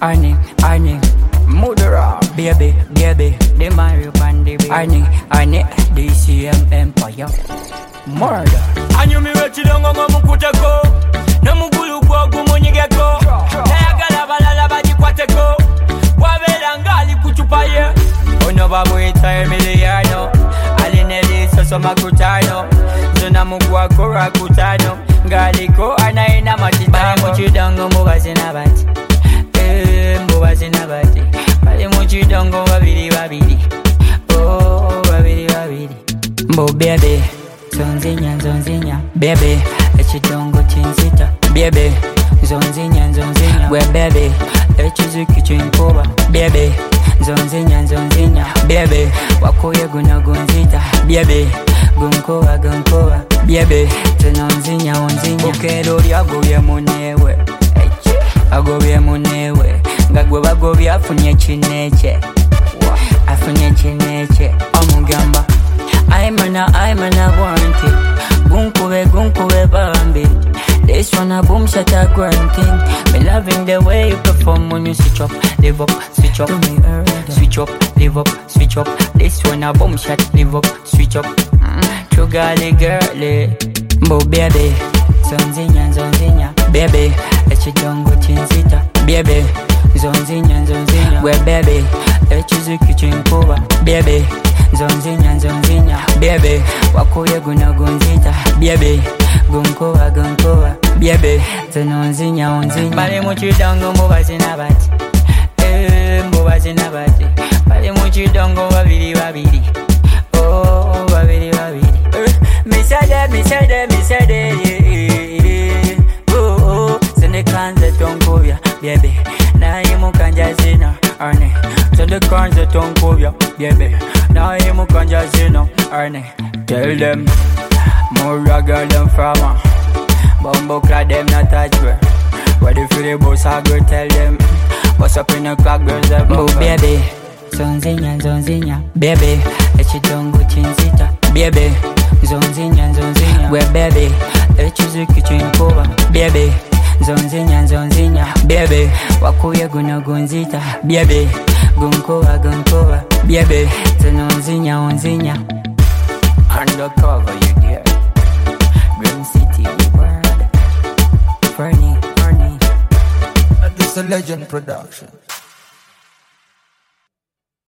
Arnie, Mudra, baby, the Mario Bandi, Arnie, DCM Empire, murder. And you me reach down go mukuteko, no mugulu kwa gumonyegeko, nayagala balala bajikwateko, wabela ngali kuchupaye. Ono babu itaye miliano, alineli soso makutano, zona mugwa kora kutano, ngaliko anaina matitano. Muchidongo mubazina bati, mubazina bati, pale muchidongo babiri, oh babiri. Mbo baby, zonzinya, baby, echidongo chinsita, baby, zonzinya, we baby, echizuki chinkoba, baby, zonzinya, baby, wakoye gunagunzita, baby, gunkoa, baby, tononzinya, bukero lyagobye munewe, agobye munewe, ngagwe bagobye afunye chineche, omugamba. I'm an want it. Gunkube bambi. This one a boom shot a grunting. Me loving the way you perform when you switch up, live up, switch up. Switch up, live up, switch up. This one a boom shot, live up, switch up. True girly. Bo baby, zonzinya, baby. Echidongo chinsita, baby. Zonzinya, we baby. Echizuki chinkoba, baby. Zonzinya, baby, wakoye gunagunzita, baby, gunkoa, baby, tononzinya, pale muchidongo mubazina bati, pale muchidongo babiri, oh babiri, me said it, oh, sende kanze tonkobya, baby, na imu kanja zina, arne, sende kanze tonkobya, baby. Now you can just Arnie. Tell them more girl than farmer. Bumbo clad them not touch her. Ready for the boss, I go tell them. What's up in the clock, girls? Oh baby, zonzinya, baby. Echidongo chinsita, baby. Zonzinya, we baby. Echizuki chinkoba, baby. Zonzinya, baby. Wakuye gunagunzita, baby. Gunkoa, baby, tononzinya. Undercover, you dear. Green City, word. Fernie. This is a legend production.